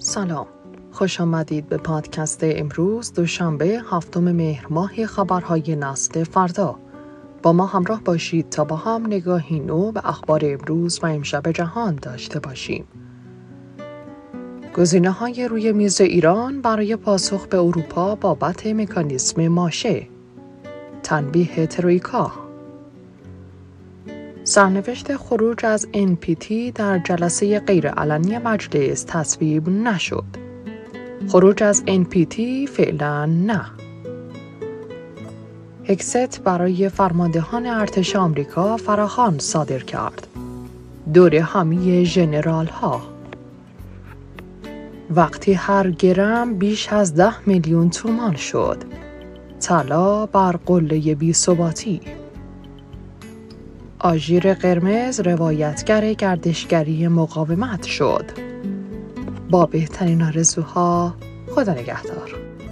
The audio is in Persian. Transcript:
سلام، خوش آمدید به پادکست امروز دوشنبه 7 مهر ماه خبرهای نسل فردا. با ما همراه باشید تا با هم نگاهی نو به اخبار امروز و امشب جهان داشته باشیم. گزینه‌های روی میز ایران برای پاسخ به اروپا بابت مکانیزم ماشه. تنبیه ترویکا. سرنوشت خروج از NPT در جلسه غیرعلنی مجلس تصویب نشد. خروج از NPT فعلا نه. هگست برای فرماندهان ارتش آمریکا فراخوان صادر کرد. دور همی ژنرال ها. وقتی هر گرم بیش از 10 میلیون تومان شد. طلا بر قله بی‌ثباتی. آژیر قرمز روایتگر گردشگری مقاومت شد. با بهترین آرزوها، خدا نگهدار.